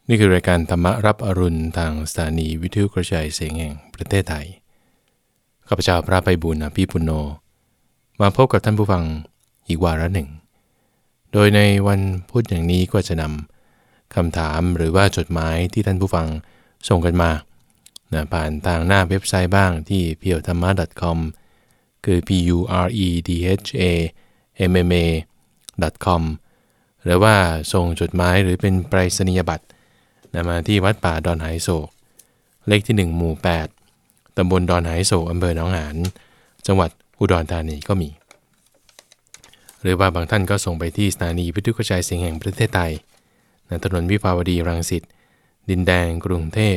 นี่คือรายการธรรมรับอรุณทางสถานีวิทยุกระจายเสียงแห่งประเทศไทยข้าพเจ้าพระไพบูลย์ อภิปุณโญมาพบกับท่านผู้ฟังอีกวาระหนึ่งโดยในวันพุธอย่างนี้ก็จะนำคำถามหรือว่าจดหมายที่ท่านผู้ฟังส่งกันมาผ่านทางหน้าเว็บไซต์บ้างที่ purethama.com คือ puredhamma.com หรือว่าส่งจดหมายหรือเป็นไปรษณียบัตรมาที่วัดป่าดอนหายโศกเลขที่1หมู่8ตำบลดอนหายโศกอำเภอหนองหานจังหวัดอุดรธานีก็มีหรือว่าบางท่านก็ส่งไปที่สถานีวิทยุกระจายเสียงแห่งประเทศไทยถนนวิภาวดีรังสิตดินแดงกรุงเทพ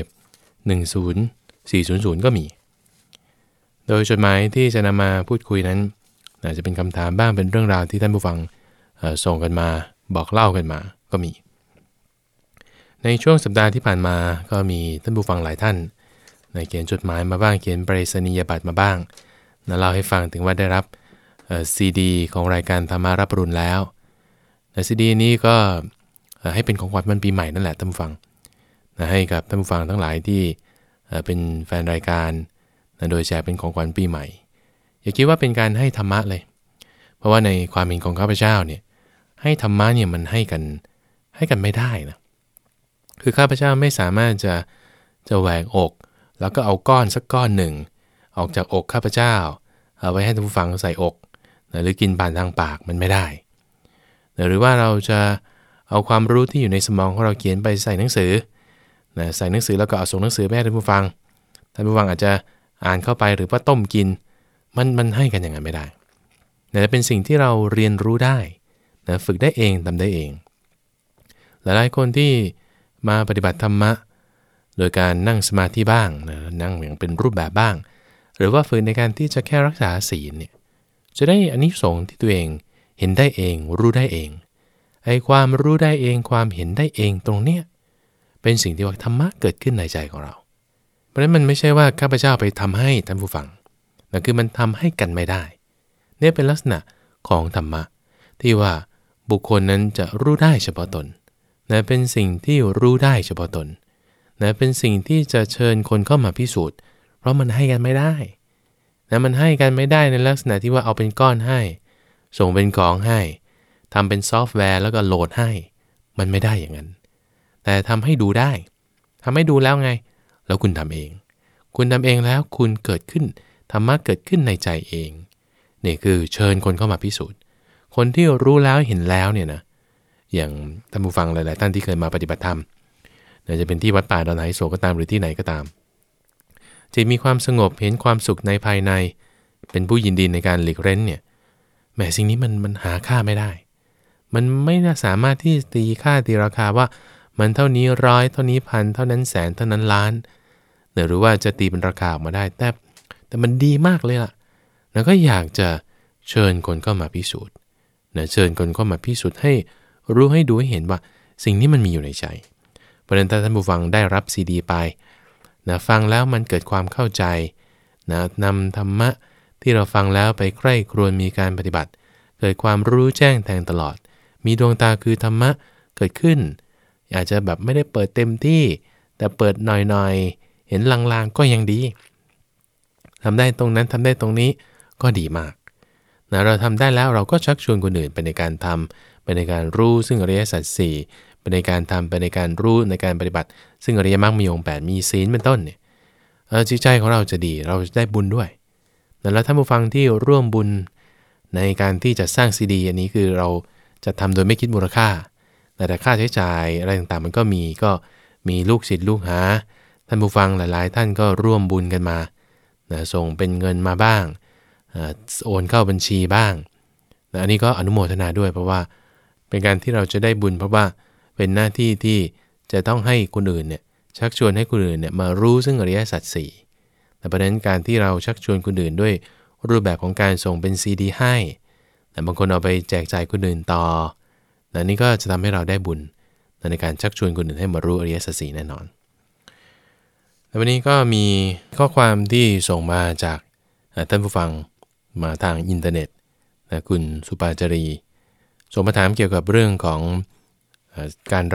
10400ก็มีโดยจดหมายที่จะนำมาพูดคุยนั้นอาจจะเป็นคำถามบ้างเป็นเรื่องราวที่ท่านผู้ฟังส่งกันมาบอกเล่ากันมาก็มีในช่วงสัปดาห์ที่ผ่านมาก็มีท่านผู้ฟังหลายท่านเขียนจดหมายมาบ้างเขียนไปรษณียบัตรมาบ้างเล่าให้ฟังถึงว่าได้รับซีดีของรายการธรรมารับอรุณแล้วซีดีนี้ก็ให้เป็นของขวัญวันปีใหม่นั่นแหละท่านผู้ฟังให้กับท่านผู้ฟังทั้งหลายที่เป็นแฟนรายการโดยแจกเป็นของขวัญปีใหม่อย่าคิดว่าเป็นการให้ธรรมะเลยเพราะว่าในความเห็นของข้าพเจ้าเนี่ยให้ธรรมะเนี่ยมันให้กันไม่ได้นะคือข้าพเจ้าไม่สามารถจะแหวกอกแล้วก็เอาก้อนสักก้อนหนึ่งออกจากอกข้าพเจ้าเอาไว้ให้ท่านผู้ฟังใส่อกหรือกินผ่านทางปากมันไม่ได้หรือว่าเราจะเอาความรู้ที่อยู่ในสมองของเราเขียนไปใส่หนังสือใส่หนังสือแล้วก็เอาส่งหนังสือไปให้ท่านผู้ฟังอาจจะอ่านเข้าไปหรือว่าต้มกินมันให้กันอย่างนั้นไม่ได้แต่เป็นสิ่งที่เราเรียนรู้ได้ฝึกได้เองทำได้เองหลายๆคนที่มาปฏิบัติธรรมะโดยการนั่งสมาธิบ้างนั่งอย่างเป็นรูปแบบบ้างหรือว่าฝึกในการที่จะแค่รักษาศีลเนี่ยจะได้อานิสงส์ที่ตัวเองเห็นได้เองรู้ได้เองไอ้ความรู้ได้เองความเห็นได้เองตรงเนี้ยเป็นสิ่งที่ว่าธรรมะเกิดขึ้นในใจของเราเพราะฉะนั้นมันไม่ใช่ว่าข้าพเจ้าไปทำให้ท่านผู้ฟังแต่คือมันทำให้กันไม่ได้เนี่ยเป็นลักษณะของธรรมะที่ว่าบุคคลนั้นจะรู้ได้เฉพาะตนเป็นสิ่งที่รู้ได้เฉพาะตนเป็นสิ่งที่จะเชิญคนเข้ามาพิสูจน์เพราะมันให้กันไม่ได้มันให้กันไม่ได้ในลักษณะที่ว่าเอาเป็นก้อนให้ส่งเป็นของให้ทำเป็นซอฟต์แวร์แล้วก็โหลดให้มันไม่ได้อย่างนั้นแต่ทำให้ดูได้ทำให้ดูแล้วไงแล้วคุณทำเองแล้วคุณเกิดขึ้นธรรมะเกิดขึ้นในใจเองนี่คือเชิญคนเข้ามาพิสูจน์คนที่รู้แล้วเห็นแล้วเนี่ยนะอย่างท่านผู้ฟังหลายๆท่านที่เคยมาปฏิบัติธรรมจะเป็นที่วัดป่าดอนหายโศกก็ตามหรือที่ไหนก็ตามจิตมีความสงบเห็นความสุขในภายในเป็นผู้ยินดีในการหลีกเร้นเนี่ยแหมสิ่งนี้มันหาค่าไม่ได้มันไม่น่าสามารถที่ตีค่าตีราคาว่ามันเท่านี้ร้อยเท่านี้พันเท่านั้นแสนเท่านั้นล้านหรือว่าจะตีเป็นราคาออกมาได้แต่มันดีมากเลยล่ะแล้วก็อยากจะเชิญคนเข้ามาพิสูจน์เชิญคนเข้ามาพิสูจน์ให้รู้ให้ดูให้เห็นว่าสิ่งนี้มันมีอยู่ในใจเพราะฉะนั้นถ้าท่านผู้ฟังได้รับซีดีไปฟังแล้วมันเกิดความเข้าใจนำธรรมะที่เราฟังแล้วไปใคร่ครวญมีการปฏิบัติเกิดความรู้แจ้งแทงตลอดมีดวงตาคือธรรมะเกิดขึ้นอาจจะแบบไม่ได้เปิดเต็มที่แต่เปิดหน่อยๆเห็นลางๆก็ยังดีทำได้ตรงนั้นทำได้ตรงนี้ก็ดีมากเราทำได้แล้วเราก็ชักชวนคนอื่นไปในการทำไปในการรู้ซึ่งอริยสัจสี่ไปในการทำไปในการรู้ในการปฏิบัติซึ่งอริยมรรคมีองค์8มีศีลเป็นต้นเนี่ยจิตใจของเราจะดีเราจะได้บุญด้วยแล้วท่านผู้ฟังที่ร่วมบุญในการที่จะสร้างซีดีอันนี้คือเราจะทำโดยไม่คิดมูลค่าแต่ค่าใช้จ่ายอะไรต่างๆมันก็มีลูกศิษย์ลูกหาท่านผู้ฟังหลายๆท่านก็ร่วมบุญกันมาส่งเป็นเงินมาบ้างโอนเข้าบัญชีบ้างอันนี้ก็อนุโมทนาด้วยเพราะว่าเป็นการที่เราจะได้บุญเพราะว่าเป็นหน้าที่ที่จะต้องให้คนอื่นเนี่ยชักชวนให้คนอื่นเนี่ยมารู้ซึ่งอริยสัจสี่แต่ประเด็นการที่เราชักชวนคนอื่นด้วยรูปแบบของการส่งเป็นซีดีให้แต่บางคนเอาไปแจกจ่ายคนอื่นต่อนี่ก็จะทำให้เราได้บุญในการชักชวนคนอื่นให้มารู้อริยสัจสี่แน่นอนแต่วันนี้ก็มีข้อความที่ส่งมาจากท่านผู้ฟังมาทางอินเทอร์เน็ตคุณสุปาจารีส่งมาถามเกี่ยวกับเรื่องของการระงับ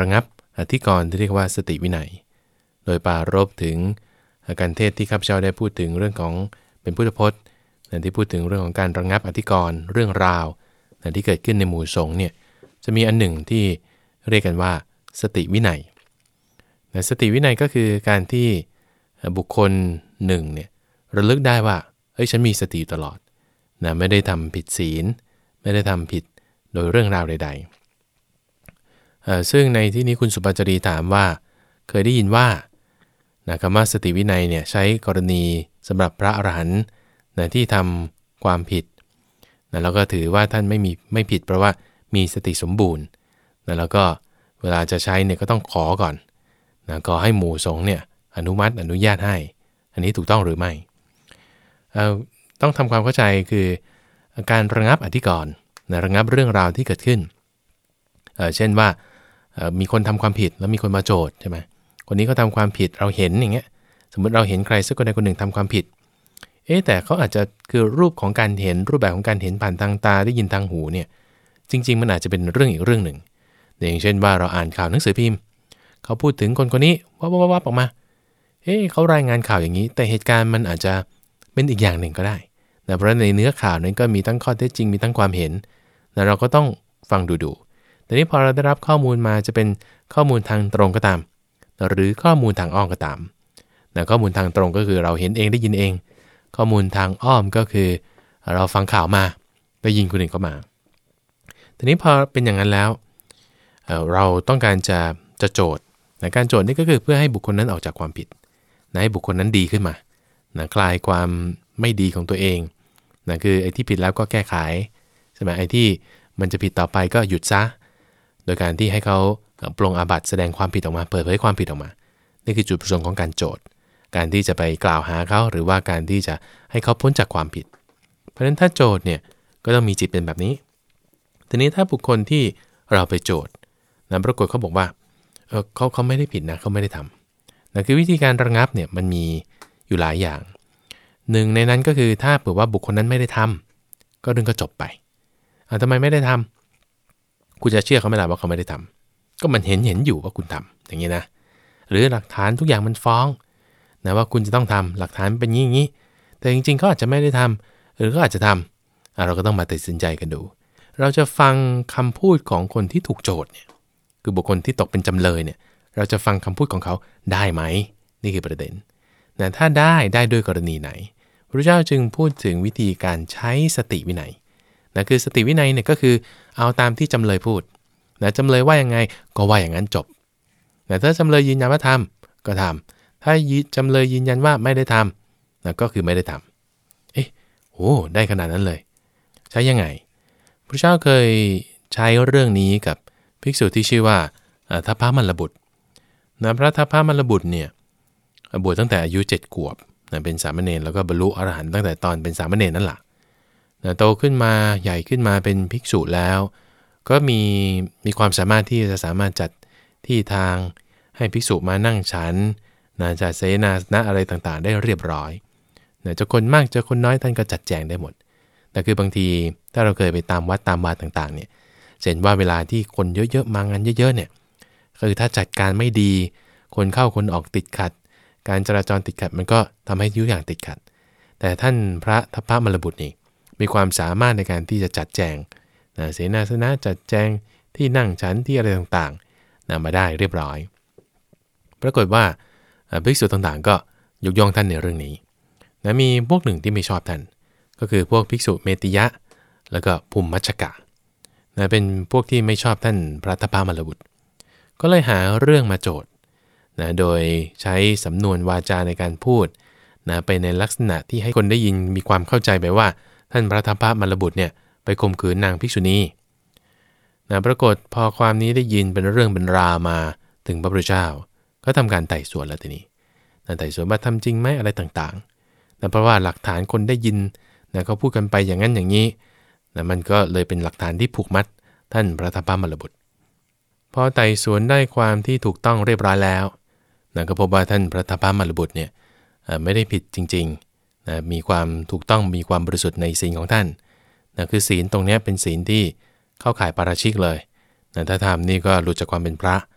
อธิกรณ์ที่เรียกว่าสติวินัยโดยปรารภถึงการเทศที่ข้าพเจ้าได้พูดถึงเรื่องของเป็นพุทธพจน์ที่พูดถึงเรื่องของการระงับอธิกรณ์เรื่องราวที่เกิดขึ้นในหมู่สงฆ์เนี่ยจะมีอันหนึ่งที่เรียกกันว่าสติวินัยสติวินัยก็คือการที่บุคคลหนึ่งเนี่ยระลึกได้ว่าฉันมีสติตลอดไม่ได้ทำผิดศีลไม่ได้ทำผิดโดยเรื่องราวใดๆซึ่งในที่นี้คุณสุปจารีถามว่าเคยได้ยินว่าคำว่าสติวินัยเนี่ยใช้กรณีสำหรับพระอรหันต์ที่ทำความผิดแล้วก็ถือว่าท่านไม่ผิดเพราะว่ามีสติสมบูรณ์แล้วก็เวลาจะใช้เนี่ยก็ต้องขอก่อนขอให้หมู่สงฆ์เนี่ยอนุญาตให้อันนี้ถูกต้องหรือไม่ต้องทำความเข้าใจคือการระงับอธิกรณ์ระงับเรื่องราวที่เกิดขึ้นเช่นว่ามีคนทำความผิดแล้วมีคนมาโจทย์ใช่ไหมคนนี้เขาทำความผิดเราเห็นอย่างเงี้ยสมมติเราเห็นใครสักคนใดคนหนึ่งทำความผิดแต่เขาอาจจะคือรูปของการเห็นรูปแบบของการเห็นผ่านทางตาได้ยินทางหูเนี่ยจริงๆมันอาจจะเป็นเรื่องอีกเรื่องหนึ่งอย่างเช่นว่าเราอ่านข่าวหนังสือพิมพ์เขาพูดถึงคนคนนี้วับออกมาเขารายงานข่าวอย่างนี้แต่เหตุการณ์มันอาจจะเป็นอีกอย่างหนึ่งก็ได้เพราะในเนื้อข่าวนั้นก็มีทั้งข้อเท็จจริงมีทั้งความเห็นเราก็ต้องฟังดูแต่นี้พอเราได้รับข้อมูลมาจะเป็นข้อมูลทางตรงก็ตามหรือข้อมูลทางอ้อมก็ตามข้อมูลทางตรงก็คือเราเห็นเองได้ยินเองข้อมูลทางอ้อมก็คือเราฟังข่าวมาได้ยินคนอื่นก็มาทีนี้พอเป็นอย่างนั้นแล้วเราต้องการจะโจทย์การโจทย์นี่ก็คือเพื่อให้บุคคลนั้นออกจากความผิดให้บุคคลนั้นดีขึ้นมาคลายความไม่ดีของตัวเองคือไอ้ที่ผิดแล้วก็แก้ไขใช่ไหมไอ้ที่มันจะผิดต่อไปก็หยุดซะโดยการที่ให้เขาปรงอาบัติแสดงความผิดออกมาเปิดเผยความผิดออกมานี่คือจุดประสงค์ของการโจทย์การที่จะไปกล่าวหาเขาหรือว่าการที่จะให้เขาพ้นจากความผิดเพราะฉะนั้นถ้าโจทย์เนี่ยก็ต้องมีจิตเป็นแบบนี้ทีนี้ถ้าบุคคลที่เราไปโจทย์ปรากฏเขาบอกว่าเขาไม่ได้ผิดนะเขาไม่ได้ทำคือวิธีการระงับเนี่ยมันมีอยู่หลายอย่างหนึ่งในนั้นก็คือถ้าเผื่อว่าบุคคลนั้นไม่ได้ทำก็เรื่องก็จบไปทำไมไม่ได้ทำคุณจะเชื่อเขาไม่ได้ว่าเขาไม่ได้ทำก็มันเห็นอยู่ว่าคุณทำอย่างนี้นะหรือหลักฐานทุกอย่างมันฟ้องว่าคุณจะต้องทำหลักฐานเป็นอย่างนี้แต่จริงๆก็อาจจะไม่ได้ทำหรือก็อาจจะทำเราก็ต้องมาตัดสินใจกันดูเราจะฟังคำพูดของคนที่ถูกโจทย์เนี่ยคือบุคคลที่ตกเป็นจำเลยเนี่ยเราจะฟังคำพูดของเขาได้ไหมนี่คือประเด็นถ้าได้ด้วยกรณีไหนพระพุทธเจ้าจึงพูดถึงวิธีการใช้สติวินัยคือสติวินัยเนี่ยก็คือเอาตามที่จำเลยพูดจำเลยว่ายังไงก็ว่าอย่างนั้นจบแต่ถ้าจำเลยยืนยันว่าทำก็ทำถ้าจำเลยยืนยันว่าไม่ได้ทำก็คือไม่ได้ทำได้ขนาดนั้นเลยใช้ยังไงพระเจ้าเคยใช้เรื่องนี้กับภิกษุที่ชื่อว่าทัพพมัลลบุตรพระทัพพมัลลบุตรเนี่ยบวชตั้งแต่อายุ7 ขวบเป็นสามเณรแล้วก็บรรลุอรหันต์ตั้งแต่ตอนเป็นสามเณรนั่นแหละโตขึ้นมาใหญ่ขึ้นมาเป็นภิกษุแล้วก็มีความสามารถที่จะสามารถจัดที่ทางให้ภิกษุมานั่งฉันจัดเสนาสนะอะไรต่างๆได้เรียบร้อยจะคนมากจะคนน้อยท่านก็จัดแจงได้หมดแต่คือบางทีถ้าเราเคยไปตามวัดตามวาต่างๆเนี่ยเห็นว่าเวลาที่คนเยอะๆมางานเยอะๆเนี่ยคือถ้าจัดการไม่ดีคนเข้าคนออกติดขัดการจราจรติดขัดมันก็ทำให้ทุกอย่างติดขัดแต่ท่านพระทัพพมัลลบุตรนี่มีความสามารถในการที่จะจัดแจงเสนาสนะจัดแจงที่นั่งฉันที่อะไรต่างๆมาได้เรียบร้อยปรากฏว่าภิกษุต่างๆก็ยกย่องท่านในเรื่องนี้มีพวกหนึ่งที่ไม่ชอบท่านก็คือพวกภิกษุเมติยะแล้วก็ภูมิมัชกะเป็นพวกที่ไม่ชอบท่านพระทัพพมัลลบุตรก็เลยหาเรื่องมาโจทย์โดยใช้สำนวนวาจาในการพูดไปในลักษณะที่ให้คนได้ยินมีความเข้าใจไปว่าท่านพระทัพพมัลลบุตรเนี่ยไปข่มขืนนางภิกษุณีปรากฏพอความนี้ได้ยินเป็นเรื่องเป็นราวมาถึงพระพุทธเจ้าก็ทำการไต่สวนแล้วทีนี้ไต่สวนว่าทำจริงไหมอะไรต่างๆเพราะว่าหลักฐานคนได้ยินเขาพูดกันไปอย่างนั้นอย่างนี้มันก็เลยเป็นหลักฐานที่ผูกมัดท่านพระทัพพมัลลบุตรพอไต่สวนได้ความที่ถูกต้องเรียบร้อยแล้วก็พบว่าท่านพระทัพพมัลลบุตรเนี่ยไม่ได้ผิดจริงๆมีความถูกต้องมีความบริสุทธิ์ในศีลของท่านคือศีลตรงนี้เป็นศีลที่เข้าข่ายปาราชิกเลยถ้าทำนี่ก็หลุดจากความเป็นพระ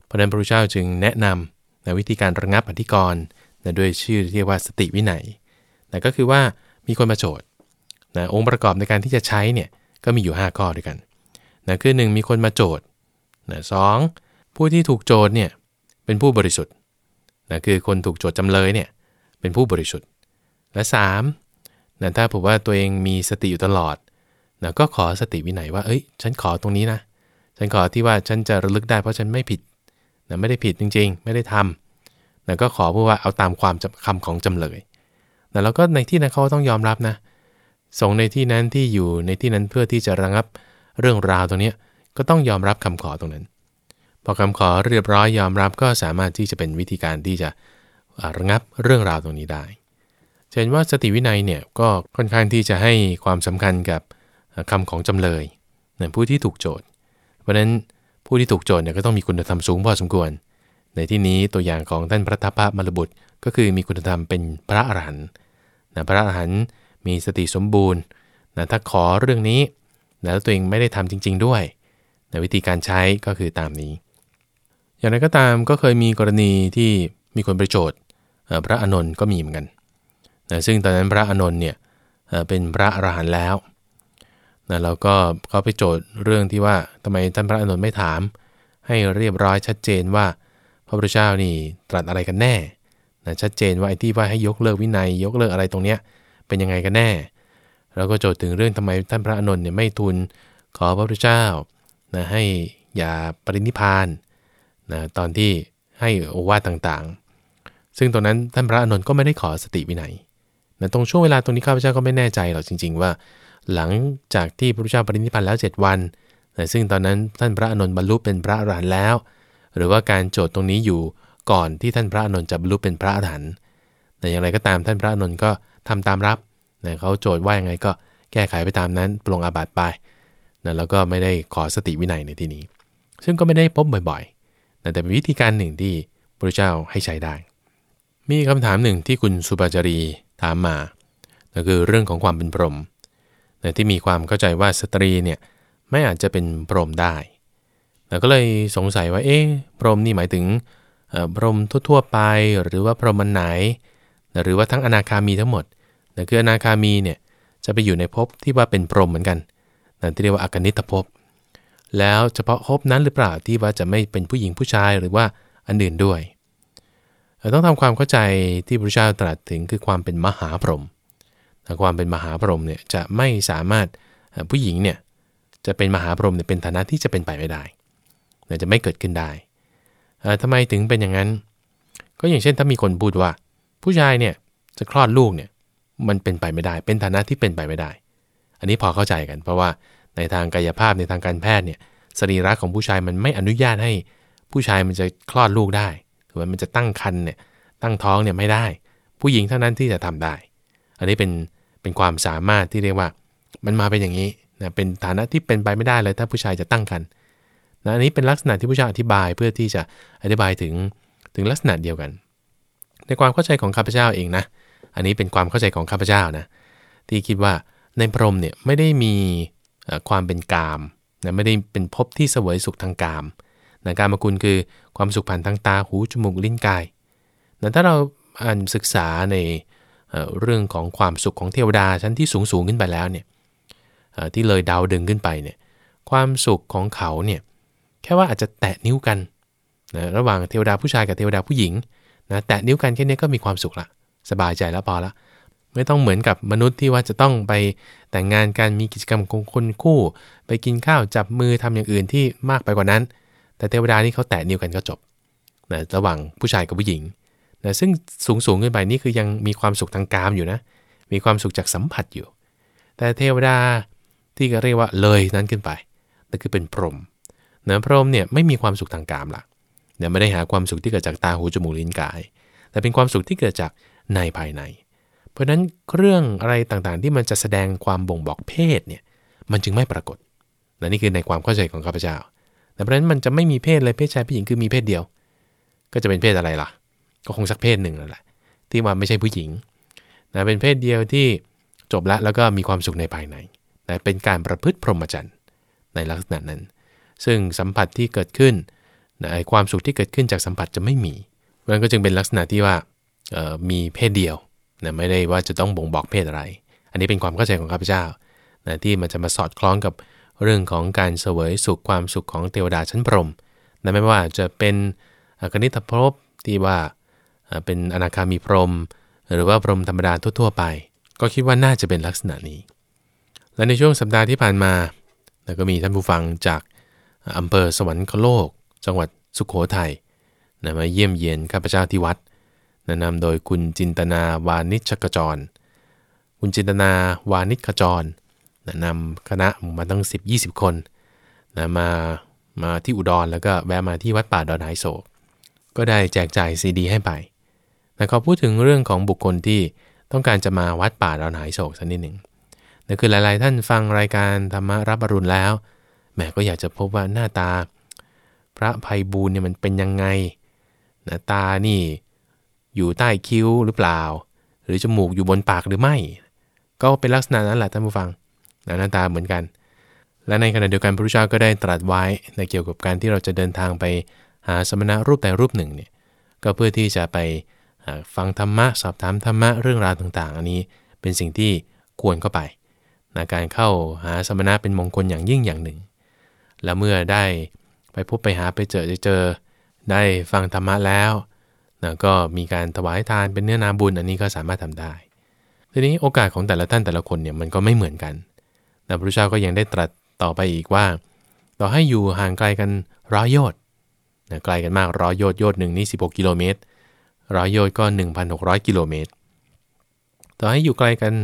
เพราะฉะนั้นพระพุทธเจ้าจึงแนะนำในวิธีการระงับอธิกรณ์ด้วยชื่อเรียกว่าสติวินัยแต่ก็คือว่ามีคนมาโจทย์องค์ประกอบในการที่จะใช้เนี่ยก็มีอยู่5ข้อด้วยกันคือ1มีคนมาโจทย์2ผู้ที่ถูกโจทย์เนี่ยเป็นผู้บริสุทธิ์คือคนถูกโจทย์จำเลยเนี่ยเป็นผู้บริสุทธิ์และ3ถ้าผมว่าตัวเองมีสติอยู่ตลอดก็ขอสติวินัยว่าฉันขอตรงนี้นะฉันขอที่ว่าฉันจะระลึกได้เพราะฉันไม่ผิดไม่ได้ผิดจริงๆไม่ได้ทำก็ขอเพื่อว่าเอาตามความคำของจำเลยแล้วก็ในที่นั้นเขาต้องยอมรับนะสงฆ์ในที่นั้นที่อยู่ในที่นั้นเพื่อที่จะระงับเรื่องราวตรงนี้ก็ต้องยอมรับคำขอตรงนั้นพอคำขอเรียบร้อยยอมรับก็สามารถที่จะเป็นวิธีการที่จะระงับเรื่องราวตรงนี้ได้เห็นว่าสติวินัยเนี่ยก็ค่อนข้างที่จะให้ความสำคัญกับคำของจำเลยผู้ที่ถูกโจทย์เพราะฉะนั้นผู้ที่ถูกโจทย์เนี่ยก็ต้องมีคุณธรรมสูงพอสมควรในที่นี้ตัวอย่างของท่านพระทัพพระมรบุตรก็คือมีคุณธรรมเป็นพระอรหันต์พระอรหันต์มีสติสมบูรณ์ถ้าขอเรื่องนี้แล้วตัวเองไม่ได้ทำจริงๆด้วยวิธีการใช้ก็คือตามนี้อย่างไรก็ตามก็เคยมีกรณีที่มีคนไปโจทย์พระอานนท์ก็มีเหมือนกันซึ่งตอนนั้นพระอานนท์เนี่ยเป็นพระอรหันต์แล้วแล้วก็เขาไปโจทย์เรื่องที่ว่าทำไมท่านพระอานนท์ไม่ถามให้เรียบร้อยชัดเจนว่าพระพุทธเจ้านี่ตรัสอะไรกันแน่ชัดเจนว่าไอ้ที่ว่าให้ยกเลิกวินัยยกเลิกอะไรตรงเนี้ยเป็นยังไงกันแน่แล้วก็โจทย์ถึงเรื่องทำไมท่านพระอานนท์เนี่ยไม่ทูลขอพระพุทธเจ้าให้อย่าปรินิพพานตอนที่ให้โอวาทต่างๆซึ่งตรงนั้นท่านพระอานนท์ก็ไม่ได้ขอสติวินัยตรงช่วงเวลาตรงนี้ข้าพเจ้าก็ไม่แน่ใจหรอกจริงๆว่าหลังจากที่พระพุทธเจ้าปรินิพพานแล้ว7วันซึ่งตอนนั้นท่านพระอานนท์บรรลุเป็นพระอรหันต์แล้วหรือว่าการโจทย์ตรงนี้อยู่ก่อนที่ท่านพระอานนท์จะบรรลุเป็นพระอรหันต์แต่อย่างไรก็ตามท่านพระอานนท์ก็ทำตามรับเขาโจทย์ว่ายังไงก็แก้ไขไปตามนั้นปลงอาบัติไปแล้วก็ไม่ได้ขอสติวินัยในที่นี้ซึ่งก็ไม่ได้พบบ่อยๆแต่เป็นวิธีการหนึ่งที่พระเจ้าให้ใช้ได้มีคำถามหนึ่งที่คุณสุปจารีถามมาก็คือเรื่องของความเป็นพรหมที่มีความเข้าใจว่าสตรีเนี่ยไม่อาจจะเป็นพรหมได้แล้วก็เลยสงสัยว่าพรหมนี่หมายถึงพรหมทั่วๆไปหรือว่าพรหมอันไหนหรือว่าทั้งอนาคามีทั้งหมดคืออนาคามีเนี่ยจะไปอยู่ในภพที่ว่าเป็นพรหมเหมือนกันที่เรียกว่าอกนิตภพแล้วเฉพาะภพนั้นหรือเปล่าที่ว่าจะไม่เป็นผู้หญิงผู้ชายหรือว่าอันอื่นด้วยต้องทำความเข้าใจที่พระเจ้าตรัสถึงคือความเป็นมหาพรหมความเป็นมหาพรหมเนี่ยจะไม่สามารถผู้หญิงเนี่ยจะเป็นมหาพรหมเนี่ยเป็นฐานะที่จะเป็นไปไม่ได้จะไม่เกิดขึ้นได้ทำไมถึงเป็นอย่างนั้นก็อย่างเช่นถ้ามีคนพูดว่าผู้ชายเนี่ยจะคลอดลูกเนี่ยมันเป็นไปไม่ได้เป็นฐานะที่เป็นไปไม่ได้อันนี้พอเข้าใจกันเพราะว่าในทางกายภาพในทางการแพทย์เนี่ยสรีระของผู้ชายมันไม่อนุญาตให้ผู้ชายมันจะคลอดลูกได้หรือว่ามันจะตั้งครรภ์เนี่ยตั้งท้องเนี่ยไม่ได้ผู้หญิงเท่านั้นที่จะทำได้อันนี้เป็นความสามารถที่เรียกว่ามันมาเป็นอย่างนี้เป็นฐานะที่เป็นไปไม่ได้เลยถ้าผู้ชายจะตั้งครรภ์อันนี้เป็นลักษณะที่ผู้ชายอธิบายเพื่อที่จะอธิบายถึงลักษณะเดียวกันในความเข้าใจของข้าพเจ้าเองนะอันนี้เป็นความเข้าใจของข้าพเจ้านะที่คิดว่าในพรหมเนี่ยไม่ได้มีความเป็นกามไม่ได้เป็นภพที่เสวยสุขทางกามกามคุณคือความสุขผ่านทางตาหูจมูกลิ้นกายถ้าเราอ่านศึกษาในเรื่องของความสุขของเทวดาชั้นที่สูงขึ้นไปแล้วเนี่ยที่เลยดาวดึงขึ้นไปเนี่ยความสุขของเขาเนี่ยแค่ว่าอาจจะแตะนิ้วกันระหว่างเทวดาผู้ชายกับเทวดาผู้หญิงแตะนิ้วกันแค่นี้ก็มีความสุขละสบายใจแล้วพอละไม่ต้องเหมือนกับมนุษย์ที่ว่าจะต้องไปแต่งงานกันมีกิจกรรมของคนคู่ไปกินข้าวจับมือทำอย่างอื่นที่มากไปกว่านั้นแต่เทวดานี่เขาแตะนิ้วกันก็จบระหว่างผู้ชายกับผู้หญิงซึ่งสูงขึ้นไปนี่คือยังมีความสุขทางกามอยู่นะมีความสุขจากสัมผัสอยู่แต่เทวดาที่เรียกว่าเลยนั้นขึ้นไปนั่นคือเป็นพรหมพรหมเนี่ยไม่มีความสุขทางกามละไม่ได้หาความสุขที่เกิดจากตาหูจมูกลิ้นกายแต่เป็นความสุขที่เกิดจากในภายในเพราะฉะนั้นเรื่องอะไรต่างๆที่มันจะแสดงความบ่งบอกเพศเนี่ยมันจึงไม่ปรากฏนี่คือในความเข้าใจของข้าพเจ้าแต่เพราะฉะนั้นมันจะไม่มีเพศเลยเพศชายเพศหญิงคือมีเพศเดียวก็จะเป็นเพศอะไรล่ะก็คงสักเพศหนึ่งนั่นแหละที่ว่าไม่ใช่ผู้หญิงเป็นเพศเดียวที่จบแล้วก็มีความสุขในภายในเป็นการประพฤติพรหมจรรย์ในลักษณะนั้นซึ่งสัมผัสที่เกิดขึ้นนะไอ้ความสุขที่เกิดขึ้นจากสัมผัสจะไม่มีมันก็จึงเป็นลักษณะที่ว่ามีเพศเดียวนะไม่ได้ว่าจะต้องบ่งบอกเพศอะไรอันนี้เป็นความเข้าใจของข้าพเจ้านะที่มันจะมาสอดคล้องกับเรื่องของการเสวยสุขความสุขของเทวดาชั้นพรหมนะไม่ว่าจะเป็นกนิษฐภพที่ว่าเป็นอนาคามีพรหมหรือว่าพรหมธรรมดาทั่วๆไปก็คิดว่าน่าจะเป็นลักษณะนี้และในช่วงสัปดาห์ที่ผ่านมาก็มีท่านผู้ฟังจากอำเภอสวรรคโลกจังหวัดสุโขทัยมาเยี่ยมเยียนข้าพเจ้าที่วัดนำโดยคุณจินตนาวานิชกจรคุณจินตนาวานิชขจรนำคณะมาตั้ง 10-20 คนมาที่อุดรแล้วก็แวะมาที่วัดป่าดอนหายโศกก็ได้แจกจ่ายซีดีให้ไปเขาพูดถึงเรื่องของบุคคลที่ต้องการจะมาวัดป่าดอนหายโศกสักนิดหนึ่งนั่นคือหลายๆท่านฟังรายการธรรมรับอรุณแล้วแหมก็อยากจะพบว่าหน้าตาพระไพบูลย์เนี่ยมันเป็นยังไงหน้าตานี่อยู่ใต้คิ้วหรือเปล่าหรือจมูกอยู่บนปากหรือไม่ก็เป็นลักษณะนั้นแหละท่านผู้ฟังหน้าตาเหมือนกันและในขณะเดียวกันพระพุทธเจ้าก็ได้ตรัสไว้ในเกี่ยวกับการที่เราจะเดินทางไปหาสมณะรูปใดรูปหนึ่งเนี่ยก็เพื่อที่จะไปฟังธรรมะสอบถามธรรมะเรื่องราวต่างๆอันนี้เป็นสิ่งที่ควรเข้าไปการเข้าหาสมณะเป็นมงคลอย่างยิ่งอย่างหนึ่งแล้วเมื่อได้ไปพบไปหาไปเจอได้ฟังธรรมะแล้วก็มีการถวายทานเป็นเนื้อนาบุญอันนี้ก็สามารถทำได้ทีนี้โอกาสของแต่ละท่านแต่ละคนเนี่ยมันก็ไม่เหมือนกันพระพุทธเจ้าก็ยังได้ตรัสต่อไปอีกว่าต่อให้อยู่ห่างไกลกัน100 โยชน์ไกลกันมาก100 โยชน์โยชน์หนึ่งนี่16 กิโลเมตร100 โยชน์ก็ 1,600 กิโลเมตรต่อให้อยู่ไกลกัน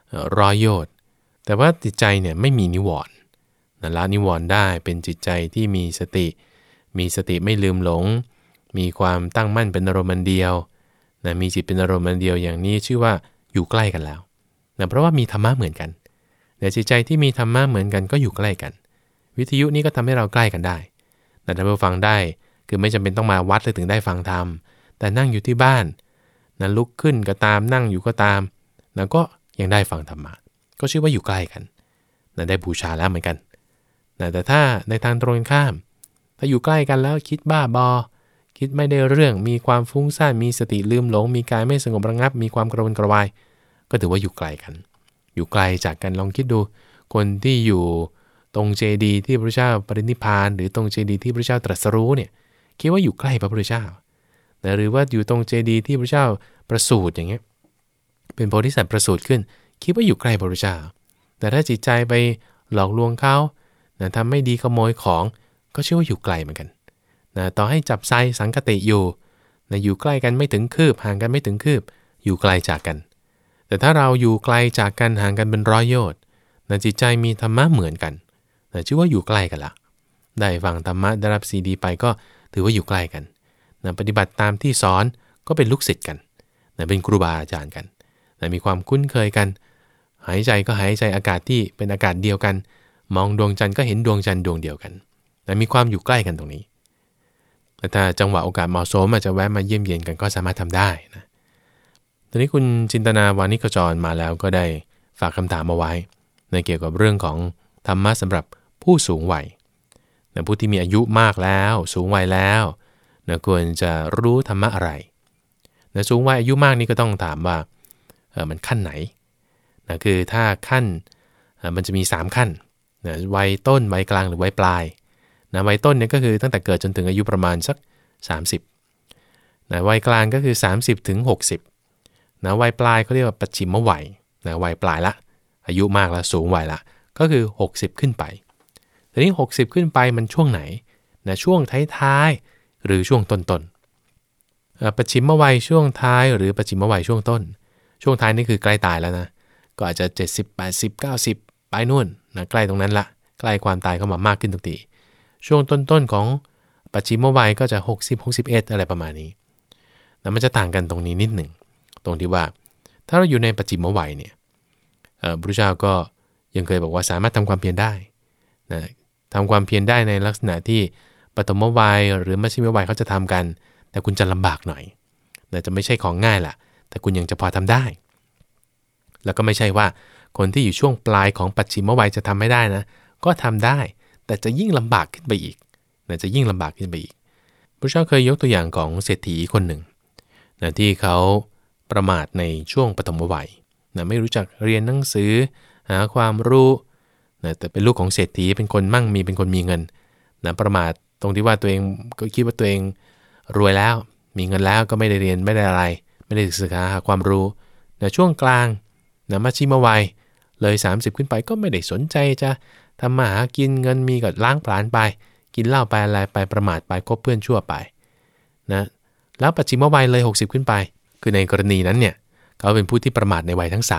100 โยชน์แต่ว่าจิตใจเนี่ยไม่มีนิวรณ์ละนิวรณ์ได้เป็นจิตใจที่มีสติไม่ลืมหลงมีความตั้งมั่นเป็นอารมณ์เดียวมีจิตเป็นอารมณ์เดียวอย่างนี้ชื่อว่าอยู่ใกล้กันแล้วเพราะว่ามีธรรมะเหมือนกันแต่จิตใจที่มีธรรมะเหมือนกันก็อยู่ใกล้กันวิทยุนี้ก็ทำให้เราใกล้กันได้แต่ถ้าเราฟังได้คือไม่จำเป็นต้องมาวัดเลยถึงได้ฟังธรรมแต่นั่งอยู่ที่บ้านลุกขึ้นก็ตามนั่งอยู่ก็ตามก็ยังได้ฟังธรรมะก็ชื่อว่าอยู่ใกล้กันได้บูชาแล้วเหมือนกันแต่ถ้าในทางตรงกันข้ามถ้าอยู่ใกล้กันแล้วคิดบ้าบอคิดไม่ได้เรื่องมีความฟุ้งซ่านมีสติลืมหลงมีกายไม่สงบระงับมีความกระวนกระวายก็ถือว่าอยู่ไกลกันอยู่ไกลจากกันลองคิดดูคนที่อยู่ตรงเจดีย์ที่พระเจ้าปรินิพพานหรือตรงเจดีย์ที่พระเจ้าตรัสรู้เนี่ยคิดว่าอยู่ใกล้พระพุทธเจ้าหรือว่าอยู่ตรงเจดีย์ที่พระเจ้าประสูติอย่างเงี้ยเป็นโพธิสัตว์ประสูติขึ้นคิดว่าอยู่ใกล้พระพุทธเจ้าแต่ถ้าจิตใจไปหลอกลวงเขาทำไม่ดีขโมยของก็เชื่อว่าอยู่ไกลเหมือนกันต่อให้จับไซสังคติอยู่อยู่ใกล้กันไม่ถึงคืบห่างกันไม่ถึงคืบอยู่ไกลจากกันแต่ถ้าเราอยู่ไกลจากกันห่างกันเป็น100 โยชน์จิตใจมีธรรมะเหมือนกันชื่อว่าอยู่ใกล้กันละได้ฟังธรรมะได้รับซีดีไปก็ถือว่าอยู่ใกล้กันปฏิบัติตามที่สอนก็เป็นลูกศิษย์กันเป็นครูบาอาจารย์กันมีความคุ้นเคยกันหายใจก็หายใจอากาศที่เป็นอากาศเดียวกันมองดวงจันทร์ก็เห็นดวงจันทร์ดวงเดียวกันมีความอยู่ใกล้กันตรงนี้แต่ถ้าจังหวะโอกาสเหมาะสมอาจจะแวะมาเยี่ยมเยียนกันก็สามารถทำได้นะตอนนี้คุณจินตนาวานิชขจรมาแล้วก็ได้ฝากคำถามมาไว้ในเกี่ยวกับเรื่องของธรรมะสำหรับผู้สูงวัยผู้ที่มีอายุมากแล้วสูงวัยแล้วควรจะรู้ธรรมะอะไรสูงวัยอายุมากนี่ก็ต้องถามว่ามันขั้นไหนคือถ้าขั้นมันจะมี3ขั้นวัยต้นวัยกลางหรือวัยปลายวัยต้นเนี่ยก็คือตั้งแต่เกิดจนถึงอายุประมาณสัก30วัยกลางก็คือ30ถึง60วัยปลายเขาเรียกว่าปัจฉิมวัยวัยปลายละอายุมากแล้วสูงวัยละก็คือ60ขึ้นไปทีนี้60ขึ้นไปมันช่วงไหนช่วงท้ายๆหรือช่วงต้นๆปัจฉิมวัยช่วงท้ายหรือปัจฉิมวัยช่วงต้นช่วงท้ายนี่คือใกล้ตายแล้วนะก็อาจจะ70 80 90ไปนู่นใกล้ตรงนั้นละใกล้ความตายเข้ามามากขึ้นทุกทีช่วงต้นๆของปัจฉิมวัยก็จะ60 61อะไรประมาณนี้มันจะต่างกันตรงนี้นิดหนึ่งตรงที่ว่าถ้าเราอยู่ในปัจฉิมวัยเนี่ยพระพุทธเจ้าก็ยังเคยบอกว่าสามารถทำความเพียรได้ทำความเพียรได้ในลักษณะที่ปฐมวัยหรือมัชฌิมวัยเขาจะทำกันแต่คุณจะลำบากหน่อยจะไม่ใช่ของง่ายล่ะแต่คุณยังจะพอทำได้แล้วก็ไม่ใช่ว่าคนที่อยู่ช่วงปลายของปัจฉิมวัยจะทำไม่ได้นะก็ทำได้แต่จะยิ่งลำบากขึ้นไปอีกจะยิ่งลำบากขึ้นไปอีกพระเจ้าเคยยกตัวอย่างของเศรษฐีคนหนึ่งนะที่เขาประมาทในช่วงปฐมวัยนะไม่รู้จักเรียนหนังสือหาความรู้นะแต่เป็นลูกของเศรษฐีเป็นคนมั่งมีเป็นคนมีเงินนะประมาทตรงที่ว่าตัวเองก็คิดว่าตัวเองรวยแล้วมีเงินแล้วก็ไม่ได้เรียนไม่ได้อะไรไม่ได้ศึกษาหาความรู้นะช่วงกลางนะมัชชิมวัยเลย30ขึ้นไปก็ไม่ได้สนใจจะทำมาหากินเงินมีก็ล้างผลาญไปกินเหล้าไปอะไรไปประมาทไปคบเพื่อนชั่วไปนะแล้วปัจฉิมวัยเลย60ขึ้นไปคือในกรณีนั้นเนี่ยเขาเป็นผู้ที่ประมาทในวัยทั้ง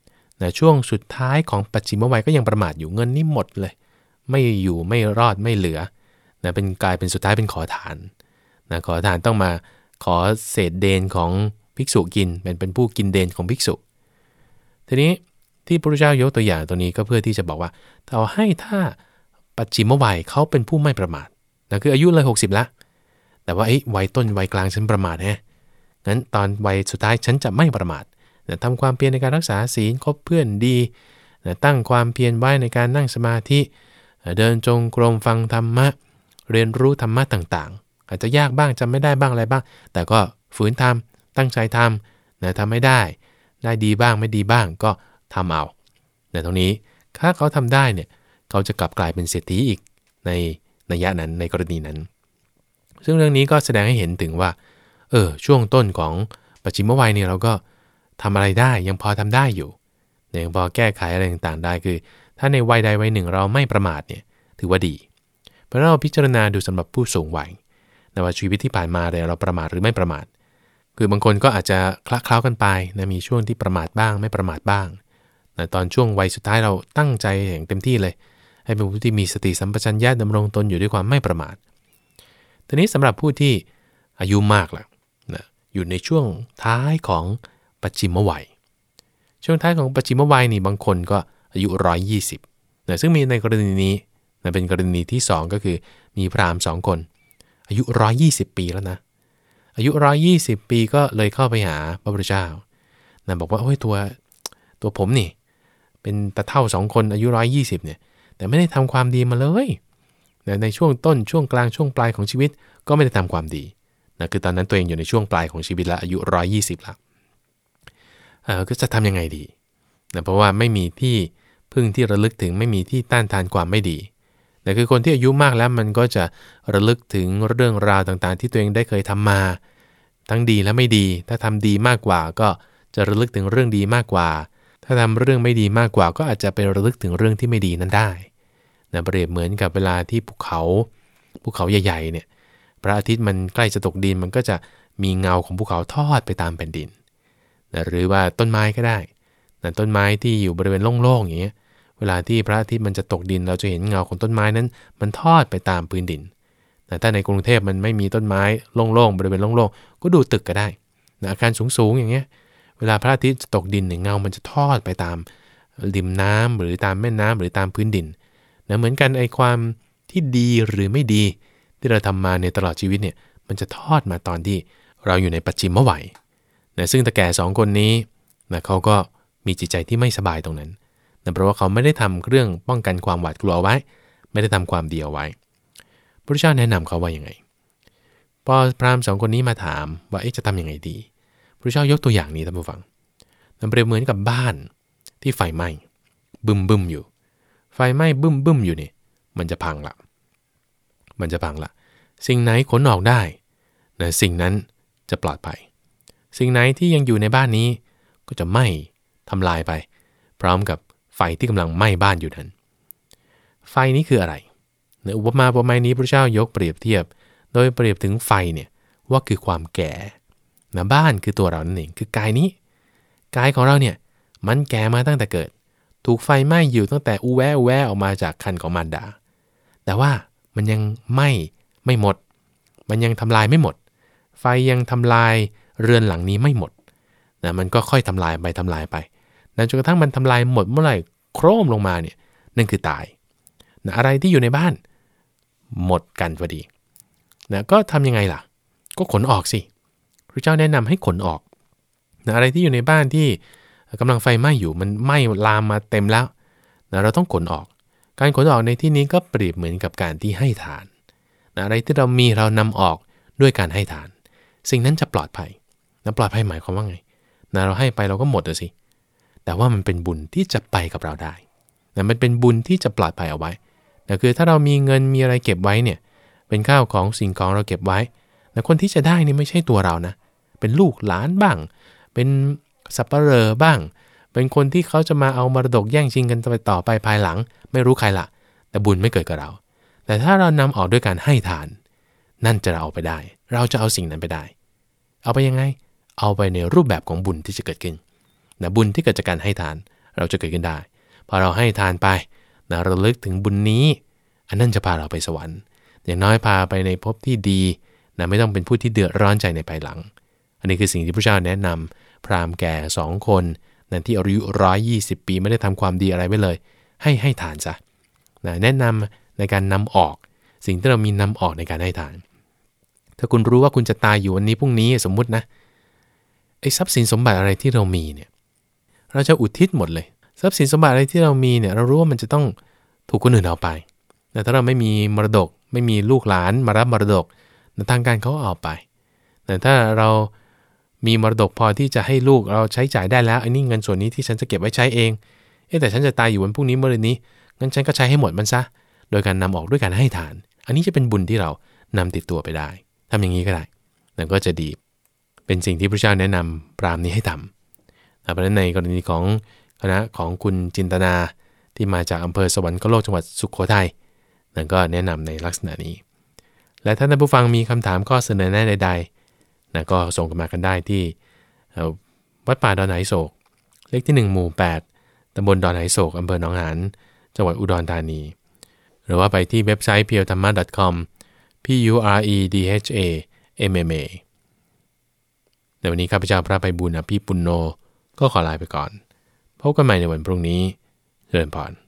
3นะช่วงสุดท้ายของปัจฉิมวัยก็ยังประมาทอยู่เงินนี่หมดเลยไม่อยู่ไม่รอดไม่เหลือนะเป็นกลายเป็นสุดท้ายเป็นขอทานนะขอทานต้องมาขอเศษเดนของภิกษุกินเป็นผู้กินเดนของภิกษุทีนี้ที่พระพุทธเจ้ายกตัวอย่างตัวนี้ก็เพื่อที่จะบอกว่าต่อให้ถ้าปัจฉิมวัยเขาเป็นผู้ไม่ประมาทนะคืออายุเลย60ละแต่ว่าวัยต้นวัยกลางฉันประมาทฮะงั้นตอนวัยสุดท้ายฉันจะไม่ประมาทนะทำความเพียรในการรักษาศีลคบเพื่อนดีนะตั้งความเพียรไว้ในการนั่งสมาธิเดินจงกรมฟังธรรมะเรียนรู้ธรรมะต่างๆอาจจะยากบ้างจำไม่ได้บ้างอะไรบ้างแต่ก็ฝืนทำตั้งใจทำนะทำไม่ได้ดีบ้างไม่ดีบ้างก็ทำเอาแต่ตรงนี้ถ้าเขาทำได้เนี่ยเขาจะกลับกลายเป็นเศรษฐีอีกในนัยยะนั้นในกรณีนั้นซึ่งเรื่องนี้ก็แสดงให้เห็นถึงว่าช่วงต้นของปัจฉิมวัยเนี่ยเราก็ทำอะไรได้ยังพอทำได้อยู่ยังพอแก้ไขอะไรต่างๆได้คือถ้าในวัยใดวัยหนึ่งเราไม่ประมาทเนี่ยถือว่าดีเพราะเราพิจารณาดูสำหรับผู้สูงวัยนะว่าชีวิตที่ผ่านมาเราประมาทหรือไม่ประมาทคือบางคนก็อาจจะคละเคล้ากันไปนะมีช่วงที่ประมาทบ้างไม่ประมาทบ้างนะตอนช่วงวัยสุดท้ายเราตั้งใจอย่างเต็มที่เลยให้เป็นผู้ที่มีสติสัมปชัญญะดำรงตนอยู่ด้วยความไม่ประมาททีนี้สำหรับผู้ที่อายุมากล่ะนะอยู่ในช่วงท้ายของปัจฉิมวัยช่วงท้ายของปัจฉิมวัยนี่บางคนก็อายุ120นะซึ่งมีในกรณีนี้นะเป็นกรณีที่2ก็คือมีพราหมณ์2คนอายุ120ปีแล้วนะอายุ120ปีก็เลยเข้าไปหาพระพุทธเจ้านะบอกว่าโอ้ยตัวผมนี่เป็นตาเฒ่า2คนอายุ120เนี่ยแต่ไม่ได้ทำความดีมาเลยนะในช่วงต้นช่วงกลางช่วงปลายของชีวิตก็ไม่ได้ทำความดีนะคือตอนนั้นตัวเองอยู่ในช่วงปลายของชีวิตแล้วอายุ120แล้วก็จะทำยังไงดีนะเพราะว่าไม่มีที่พึ่งที่ระลึกถึงไม่มีที่ต้านทานความไม่ดีแต่คือคนที่อายุมากแล้วมันก็จะระลึกถึงเรื่องราวต่างๆที่ตัวเองได้เคยทำมาทั้งดีและไม่ดีถ้าทำดีมากกว่าก็จะระลึกถึงเรื่องดีมากกว่าถ้าทำเรื่องไม่ดีมากกว่าก็อาจจะไประลึกถึงเรื่องที่ไม่ดีนั้นได้นะเปรียบเหมือนกับเวลาที่ภูเขาใหญ่ๆเนี่ยพระอาทิตย์มันใกล้จะตกดินมันก็จะมีเงาของภูเขาทอดไปตามแผ่นดินนะหรือว่าต้นไม้ก็ได้นะต้นไม้ที่อยู่บริเวณโล่งๆอย่างเงี้ยเวลาที่พระอาทิตย์มันจะตกดินเราจะเห็นเงาของต้นไม้นั้นมันทอดไปตามพื้นดินนะถ้าในกรุงเทพมันไม่มีต้นไม้โล่งๆบริเวณโล่งๆก็ดูตึกก็ได้นะอาคารสูงๆอย่างเงี้ยเวลาพระอาทิตย์ตกดินเนี่ยเงามันจะทอดไปตามริมน้ำหรือตามแม่น้ำหรือตามพื้นดินนะเหมือนกันไอ้ความที่ดีหรือไม่ดีที่เราทำมาในตลอดชีวิตเนี่ยมันจะทอดมาตอนที่เราอยู่ในปัจฉิมวัยนะซึ่งตาแก่2คนนี้นะเขาก็มีจิตใจที่ไม่สบายตรงนั้นนะเพราะว่าเขาไม่ได้ทำเรื่องป้องกันความหวาดกลัวไว้ไม่ได้ทำความดีเอาไว้พระพุทธเจ้าแนะนำเขาว่าอย่างไงพอพราหมณ์2คนนี้มาถามว่าจะทำยังไงดีพระพุทธเจ้ายกตัวอย่างนี้ท่านผู้ฟังมันเปรียบเหมือนกับบ้านที่ไฟไหม้บึ้มอยู่ไฟไหม้บึ้มอยู่นี่มันจะพังละสิ่งไหนขนออกได้นะสิ่งนั้นจะปลอดภัยสิ่งไหนที่ยังอยู่ในบ้านนี้ก็จะไหม้ทำลายไปพร้อมกับไฟที่กำลังไหม้บ้านอยู่นั้นไฟนี้คืออะไรในอุปมาอุปไมยนี้พระเจ้ายกเปรียบเทียบโดยเปรียบถึงไฟเนี่ยว่าคือความแก่นะบ้านคือตัวเรานั่นเองคือกายนี้กายของเราเนี่ยมันแก่มาตั้งแต่เกิดถูกไฟไหม้อยู่ตั้งแต่อูแวะออกมาจากครรภ์ของมารดาแต่ว่ามันยังไม่หมดมันยังทำลายไม่หมดไฟยังทำลายเรือนหลังนี้ไม่หมดนะมันก็ค่อยทำลายไปนะจนกระทั่งมันทำลายหมดเมื่อไหร่โครมลงมาเนี่ยนั่นคือตายนะอะไรที่อยู่ในบ้านหมดกันพอดีนะก็ทำยังไงล่ะก็ขนออกสิพระเจ้าแนะนำให้ขนออกนะอะไรที่อยู่ในบ้านที่กำลังไฟไหม้อยู่มันไหม้ลามมาเต็มแล้วนะเราต้องขนออกการขนออกในที่นี้ก็เปรียบเหมือนกับการที่ให้ทานนะอะไรที่เรามีเรานำออกด้วยการให้ทานสิ่งนั้นจะปลอดภัยนะปลอดภัยหมายความว่าไงนะเราให้ไปเราก็หมดสิ แต่ว่ามันเป็นบุญที่จะไปกับเราได้นะมันเป็นบุญที่จะปลอดภัยเอาไว้นะคือถ้าเรามีเงินมีอะไรเก็บไว้เนี่ยเป็นข้าวของสิ่งของเราเก็บไว้นะคนที่จะได้นี่ไม่ใช่ตัวเรานะเป็นลูกหลานบ้างเป็นสับปะเหร่อบ้างเป็นคนที่เขาจะมาเอามรดกแย่งชิงกันต่อไปภายหลังไม่รู้ใครละแต่บุญไม่เกิดกับเราแต่ถ้าเรานำออกด้วยการให้ทานนั่นจะเอาไปได้เราจะเอาสิ่งนั้นไปได้เอาไปยังไงเอาไปในรูปแบบของบุญที่จะเกิดขึ้นนะบุญที่เกิดจากการให้ทานเราจะเกิดขึ้นได้พอเราให้ทานไปนะเราลึกถึงบุญนี้อันนั้นจะพาเราไปสวรรค์อย่างน้อยพาไปในภพที่ดีนะไม่ต้องเป็นผู้ที่เดือดร้อนใจในภายหลังอันนี้คือสิ่งที่พระเจ้าแนะนำพราหมณ์แก่2คนนั่นที่อายุ120 ปีไม่ได้ทำความดีอะไรไว้เลยให้ทานซะนะแนะนำในการนำออกสิ่งที่เรามีนำออกในการให้ทานถ้าคุณรู้ว่าคุณจะตายอยู่วันนี้พรุ่งนี้สมมุตินะไอ้ทรัพย์สินสมบัติอะไรที่เรามีเนี่ยเราจะอุทิศหมดเลยทรัพย์สินสมบัติอะไรที่เรามีเนี่ยเรารู้ว่ามันจะต้องถูกคนอื่นเอาไปแต่ถ้าเราไม่มีมรดกไม่มีลูกหลานมารับมรดกทางการเขาเอาไปแต่ถ้าเรามีมรดกพอที่จะให้ลูกเราใช้จ่ายได้แล้วไอ้นี่เงินส่วนนี้ที่ฉันจะเก็บไว้ใช้เองแต่ฉันจะตายอยู่วันพรุ่งนี้เมื่อนี้งั้นฉันก็ใช้ให้หมดมันซะโดยการนำออกด้วยการให้ทานอันนี้จะเป็นบุญที่เรานำติดตัวไปได้ทำอย่างนี้ก็ได้นั่นก็จะดีเป็นสิ่งที่พระเจ้าแนะนำพราหมณ์นี้ให้ทำเพราะฉะนั้นในกรณีของคณะของคุณจินตนาที่มาจากอำเภอสวรรคโลกจังหวัดสุโขทัยนั่นก็แนะนำในลักษณะนี้และถ้าท่านผู้ฟังมีคำถามข้อเสนอแนะใดๆนะก็ส่งกันมากันได้ที่วัดป่าดอนไหโศกเลขที่1หมู่8ตำบลดอนไหโศกอำเภอหนองหานจังหวัดอุดรธานีหรือว่าไปที่เว็บไซต์ peowthamma.com puredhamma ในวันนี้ข้าพเจ้าพระไพบูลย์อภิปุณโญก็ขอลาไปก่อนพบกันใหม่ในวันพรุ่งนี้เจริญพร